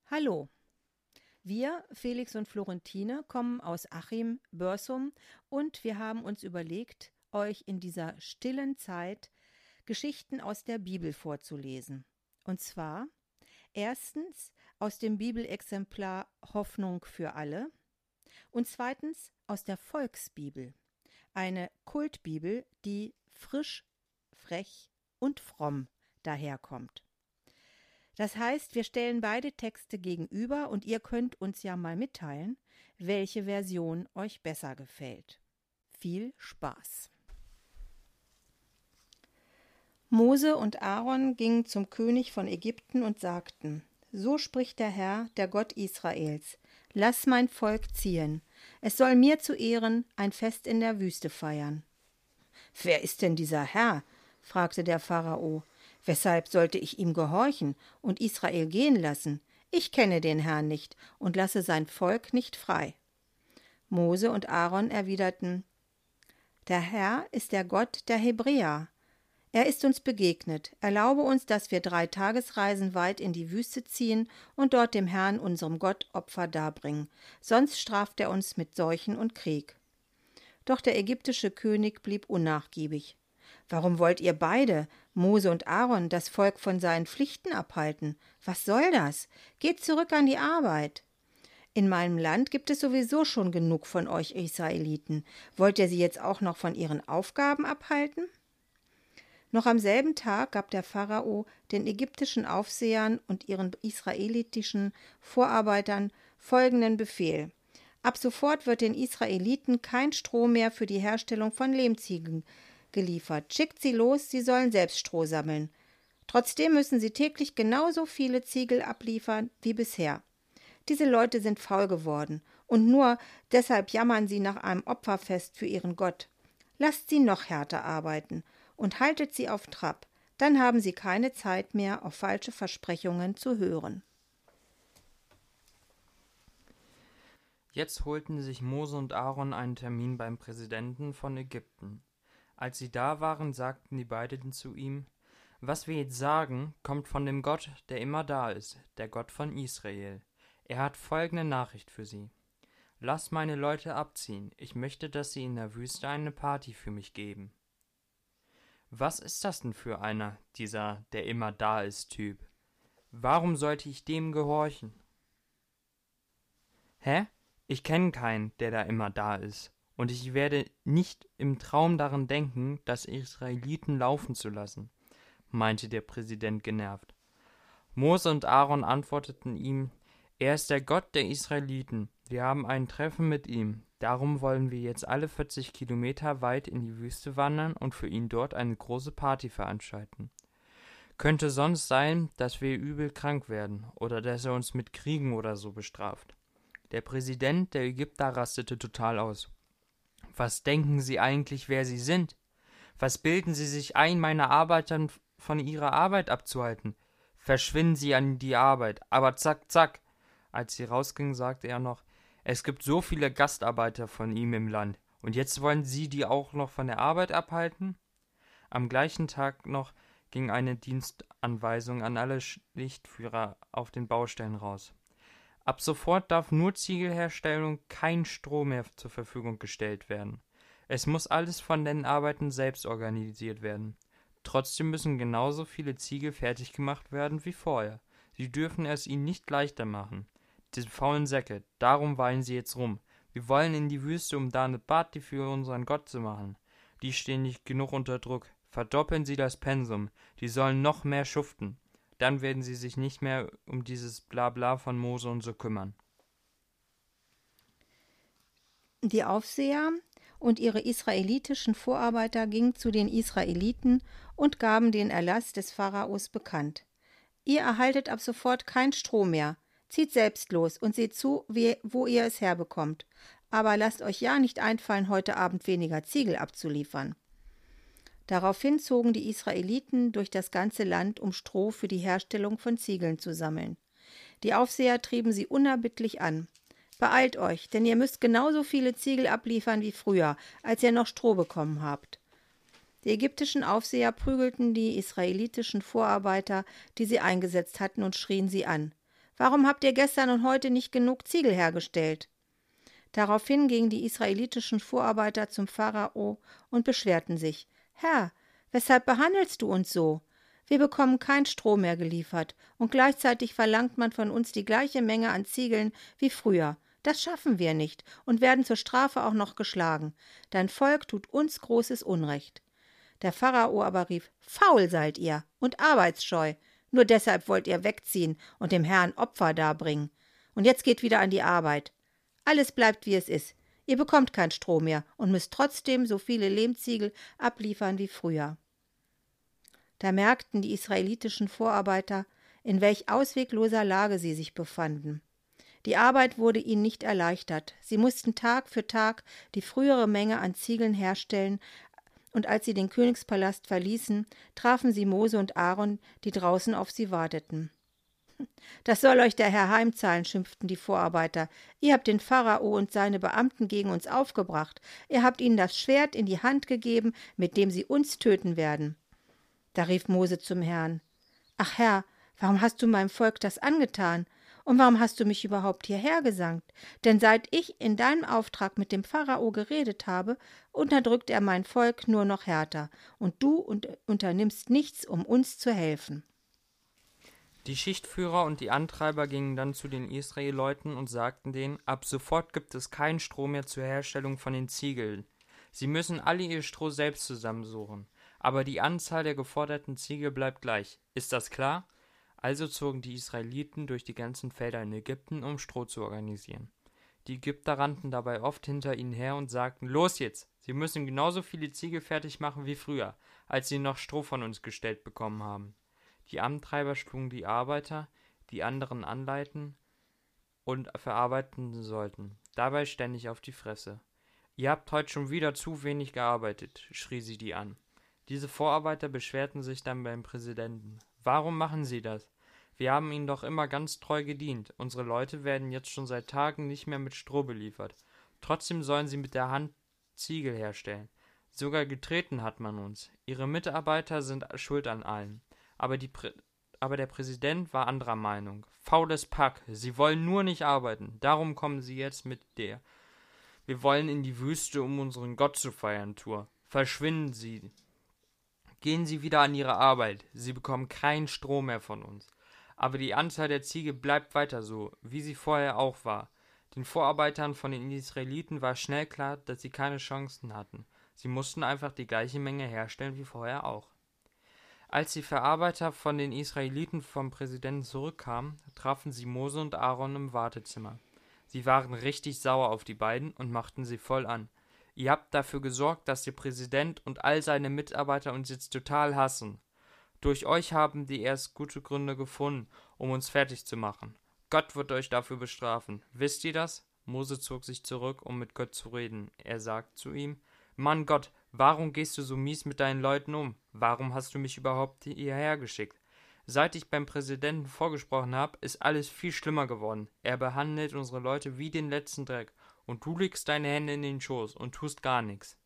Hallo, wir, Felix und Florentine, kommen aus Achim, Börsum und wir haben uns überlegt, euch in dieser stillen Zeit Geschichten aus der Bibel vorzulesen. Und zwar erstens aus dem Bibelexemplar Hoffnung für alle und zweitens aus der Volksbibel, eine Kultbibel, die frisch, frech und fromm daherkommt. Das heißt, wir stellen beide Texte gegenüber und ihr könnt uns ja mal mitteilen, welche Version euch besser gefällt. Viel Spaß! Mose und Aaron gingen zum König von Ägypten und sagten: So spricht der Herr, der Gott Israels: Lass mein Volk ziehen. Es soll mir zu Ehren ein Fest in der Wüste feiern. Wer ist denn dieser Herr? Fragte der Pharao. Weshalb sollte ich ihm gehorchen und Israel gehen lassen? Ich kenne den Herrn nicht und lasse sein Volk nicht frei. Mose und Aaron erwiderten: Der Herr ist der Gott der Hebräer. Er ist uns begegnet. Erlaube uns, dass wir 3 Tagesreisen weit in die Wüste ziehen und dort dem Herrn, unserem Gott, Opfer darbringen. Sonst straft er uns mit Seuchen und Krieg. Doch der ägyptische König blieb unnachgiebig. Warum wollt ihr beide, Mose und Aaron, das Volk von seinen Pflichten abhalten? Was soll das? Geht zurück an die Arbeit. In meinem Land gibt es sowieso schon genug von euch Israeliten. Wollt ihr sie jetzt auch noch von ihren Aufgaben abhalten? Noch am selben Tag gab der Pharao den ägyptischen Aufsehern und ihren israelitischen Vorarbeitern folgenden Befehl: Ab sofort wird den Israeliten kein Stroh mehr für die Herstellung von Lehmziegeln geliefert. Schickt sie los, sie sollen selbst Stroh sammeln. Trotzdem müssen sie täglich genauso viele Ziegel abliefern wie bisher. Diese Leute sind faul geworden und nur deshalb jammern sie nach einem Opferfest für ihren Gott. Lasst sie noch härter arbeiten und haltet sie auf Trab, dann haben sie keine Zeit mehr, auf falsche Versprechungen zu hören. Jetzt holten sich Mose und Aaron einen Termin beim Präsidenten von Ägypten. Als sie da waren, sagten die beiden zu ihm: Was wir jetzt sagen, kommt von dem Gott, der immer da ist, der Gott von Israel. Er hat folgende Nachricht für sie: Lasst meine Leute abziehen, ich möchte, dass sie in der Wüste eine Party für mich geben. Was ist das denn für einer, dieser der immer da ist Typ? Warum sollte ich dem gehorchen? Hä? Ich kenne keinen, der da immer da ist. Und ich werde nicht im Traum daran denken, das Israeliten laufen zu lassen, meinte der Präsident genervt. Mose und Aaron antworteten ihm: Er ist der Gott der Israeliten. Wir haben ein Treffen mit ihm. Darum wollen wir jetzt alle 40 Kilometer weit in die Wüste wandern und für ihn dort eine große Party veranstalten. Könnte sonst sein, dass wir übel krank werden oder dass er uns mit Kriegen oder so bestraft. Der Präsident der Ägypter rastete total aus. Was denken Sie eigentlich, wer Sie sind? Was bilden Sie sich ein, meine Arbeitern von ihrer Arbeit abzuhalten? Verschwinden Sie an die Arbeit, aber zack, zack. Als sie rausgingen, sagte er noch: Es gibt so viele Gastarbeiter von ihm im Land, und jetzt wollen Sie die auch noch von der Arbeit abhalten? Am gleichen Tag noch ging eine Dienstanweisung an alle Lichtführer auf den Baustellen raus. Ab sofort darf nur Ziegelherstellung, kein Stroh mehr zur Verfügung gestellt werden. Es muss alles von den Arbeitern selbst organisiert werden. Trotzdem müssen genauso viele Ziegel fertig gemacht werden wie vorher. Sie dürfen es ihnen nicht leichter machen. Diese faulen Säcke, darum weinen sie jetzt rum. Wir wollen in die Wüste, um da eine Party für unseren Gott zu machen. Die stehen nicht genug unter Druck. Verdoppeln Sie das Pensum. Die sollen noch mehr schuften. Dann werden sie sich nicht mehr um dieses Blabla von Mose und so kümmern. Die Aufseher und ihre israelitischen Vorarbeiter gingen zu den Israeliten und gaben den Erlass des Pharaos bekannt. Ihr erhaltet ab sofort kein Stroh mehr. Zieht selbst los und seht zu, wo ihr es herbekommt. Aber lasst euch ja nicht einfallen, heute Abend weniger Ziegel abzuliefern. Daraufhin zogen die Israeliten durch das ganze Land, um Stroh für die Herstellung von Ziegeln zu sammeln. Die Aufseher trieben sie unerbittlich an. Beeilt euch, denn ihr müsst genauso viele Ziegel abliefern wie früher, als ihr noch Stroh bekommen habt. Die ägyptischen Aufseher prügelten die israelitischen Vorarbeiter, die sie eingesetzt hatten, und schrien sie an. Warum habt ihr gestern und heute nicht genug Ziegel hergestellt?« Daraufhin gingen die israelitischen Vorarbeiter zum Pharao und beschwerten sich. »Herr, weshalb behandelst du uns so? Wir bekommen kein Stroh mehr geliefert, und gleichzeitig verlangt man von uns die gleiche Menge an Ziegeln wie früher. Das schaffen wir nicht und werden zur Strafe auch noch geschlagen. Dein Volk tut uns großes Unrecht.« Der Pharao aber rief: »Faul seid ihr und arbeitsscheu. Nur deshalb wollt ihr wegziehen und dem Herrn Opfer darbringen. Und jetzt geht wieder an die Arbeit. Alles bleibt, wie es ist. Ihr bekommt kein Stroh mehr und müsst trotzdem so viele Lehmziegel abliefern wie früher.« Da merkten die israelitischen Vorarbeiter, in welch auswegloser Lage sie sich befanden. Die Arbeit wurde ihnen nicht erleichtert. Sie mussten Tag für Tag die frühere Menge an Ziegeln herstellen, und als sie den Königspalast verließen, trafen sie Mose und Aaron, die draußen auf sie warteten. »Das soll euch der Herr heimzahlen«, schimpften die Vorarbeiter. »Ihr habt den Pharao und seine Beamten gegen uns aufgebracht. Ihr habt ihnen das Schwert in die Hand gegeben, mit dem sie uns töten werden.« Da rief Mose zum Herrn: »Ach Herr, warum hast du meinem Volk das angetan? Und warum hast du mich überhaupt hierher gesandt? Denn seit ich in deinem Auftrag mit dem Pharao geredet habe, unterdrückt er mein Volk nur noch härter, und du unternimmst nichts, um uns zu helfen.« Die Schichtführer und die Antreiber gingen dann zu den Israelleuten und sagten denen: Ab sofort gibt es keinen Stroh mehr zur Herstellung von den Ziegeln. Sie müssen alle ihr Stroh selbst zusammensuchen. Aber die Anzahl der geforderten Ziegel bleibt gleich. Ist das klar? Also zogen die Israeliten durch die ganzen Felder in Ägypten, um Stroh zu organisieren. Die Ägypter rannten dabei oft hinter ihnen her und sagten: Los jetzt! Sie müssen genauso viele Ziegel fertig machen wie früher, als sie noch Stroh von uns gestellt bekommen haben. Die Antreiber schlugen die Arbeiter, die anderen anleiten und verarbeiten sollten, dabei ständig auf die Fresse. »Ihr habt heute schon wieder zu wenig gearbeitet«, schrie sie die an. Diese Vorarbeiter beschwerten sich dann beim Präsidenten. »Warum machen Sie das? Wir haben Ihnen doch immer ganz treu gedient. Unsere Leute werden jetzt schon seit Tagen nicht mehr mit Stroh beliefert. Trotzdem sollen Sie mit der Hand Ziegel herstellen. Sogar getreten hat man uns. Ihre Mitarbeiter sind schuld an allem. Aber der Präsident war anderer Meinung. Faules Pack, Sie wollen nur nicht arbeiten. Darum kommen Sie jetzt mit der »Wir wollen in die Wüste, um unseren Gott zu feiern« Tour. Verschwinden Sie. Gehen Sie wieder an Ihre Arbeit. Sie bekommen keinen Stroh mehr von uns. Aber die Anzahl der Ziegel bleibt weiter so, wie sie vorher auch war. Den Vorarbeitern von den Israeliten war schnell klar, dass sie keine Chancen hatten. Sie mussten einfach die gleiche Menge herstellen wie vorher auch. Als die Verarbeiter von den Israeliten vom Präsidenten zurückkamen, trafen sie Mose und Aaron im Wartezimmer. Sie waren richtig sauer auf die beiden und machten sie voll an. »Ihr habt dafür gesorgt, dass der Präsident und all seine Mitarbeiter uns jetzt total hassen. Durch euch haben die erst gute Gründe gefunden, um uns fertig zu machen. Gott wird euch dafür bestrafen. Wisst ihr das?« Mose zog sich zurück, um mit Gott zu reden. Er sagt zu ihm: »Mann Gott, warum gehst du so mies mit deinen Leuten um? Warum hast du mich überhaupt hierher geschickt? Seit ich beim Präsidenten vorgesprochen habe, ist alles viel schlimmer geworden. Er behandelt unsere Leute wie den letzten Dreck. Und du legst deine Hände in den Schoß und tust gar nichts.«